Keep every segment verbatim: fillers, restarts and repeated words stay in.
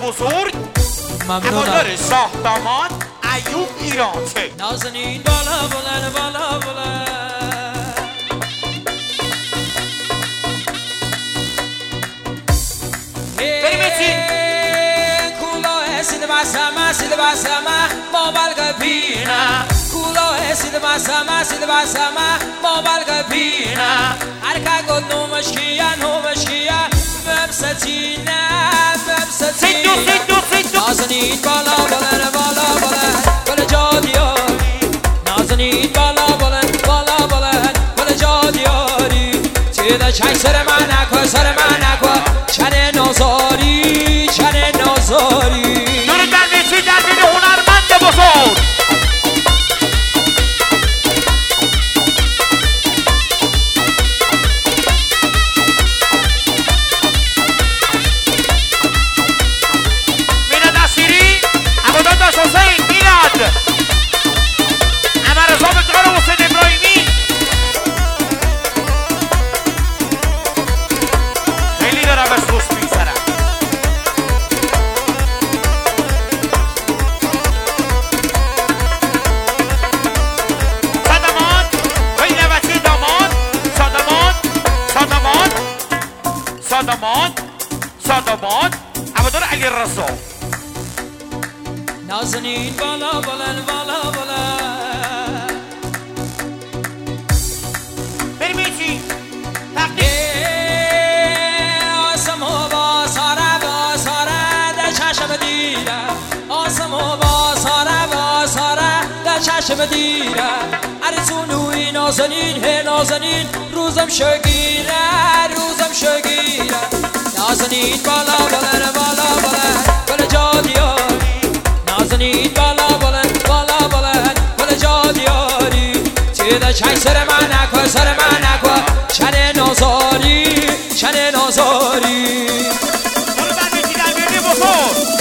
بزرگ هوادار ساختمان ایوب ایرانچه. نازنین بالا بلند بالا بلند Sama silva sama mobal gabina kulo e silva sama silva sama mobal gabina arka god no mashkiya no mashkiya mabsatina mabsatina nazanin bala bala bala bala bala jadiyari nazanin bala bala bala bala bala jadiyari tida chay sar man akwa sar man akwa chane nazari chane nazari بزرگ میلاد نصیری هوادار داشت حسین میلاد عمر رضا بتقال حسین ابراهیمی خیلی دارم بس دوست میگذرم. صادمان صادمان هوادار علی رضا. نازنین بالا بلند بالا بلند بریم ایچی آسم و با ساره با ساره در چشم دیرم آسم و با ساره با ساره در چشم دیرم ارزونوی نازنین هی نازنین روزم شگیره روزم شگیره نازنین بالا بلند بالا بلند بالا جادیاری نازنین بالا بلند بالا بلند بالا جادیاری تیده چای سر من اکوا سر من اکوا چنه نازاری چنه نازاری برو در بیتی در بیتی بزرگ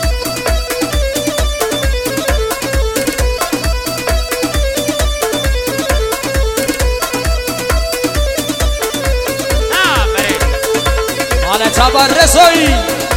تبر رسایی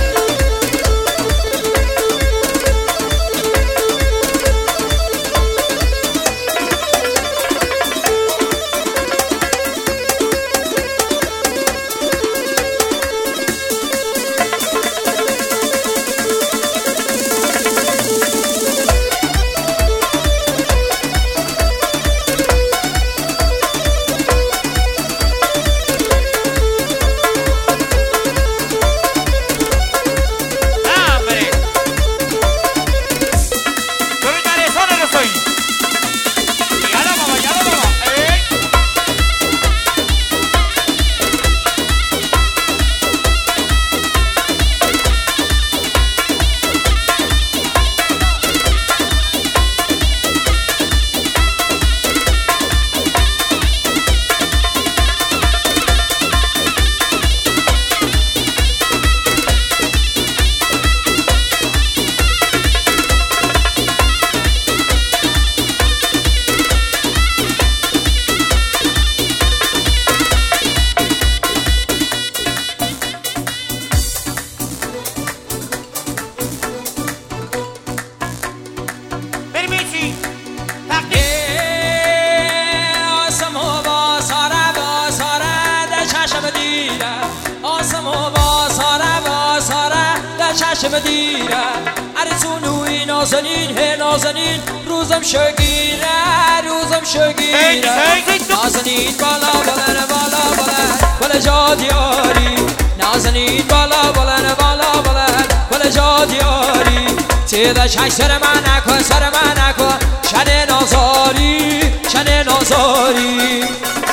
چشم دیرم ارزونوی نازنین هی نازنین روزم شگیره روزم شگیره نازنین بالا بلند بالا بلند بالا جادیاری نازنین بالا بلند بالا بلند بالا جادیاری تیده چای سر من اکوا سر من اکوا چنه نازاری چنه نازاری